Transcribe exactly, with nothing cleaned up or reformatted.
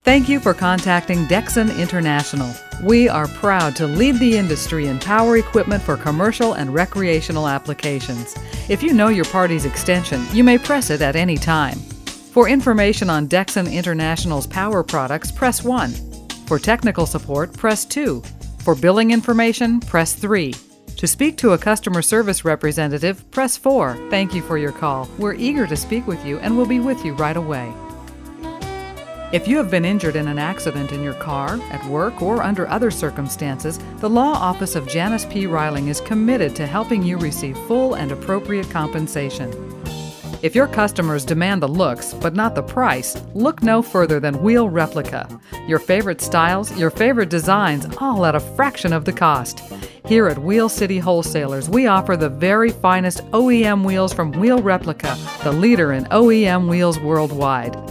Thank you for contacting Dexon International. We are proud to lead the industry in power equipment for commercial and recreational applications. If you know your party's extension, you may press it at any time. For information on Dexon International's power products, press one. For technical support, press two. For billing information, press three. To speak to a customer service representative, press four. Thank you for your call. We're eager to speak with you and will be with you right away. If you have been injured in an accident in your car, at work, or under other circumstances, the Law Office of Janice P. Riling is committed to helping you receive full and appropriate compensation. If your customers demand the looks, but not the price, look no further than Wheel Replica. Your favorite styles, your favorite designs, all at a fraction of the cost. Here at Wheel City Wholesalers, we offer the very finest O E M wheels from Wheel Replica, the leader in O E M wheels worldwide.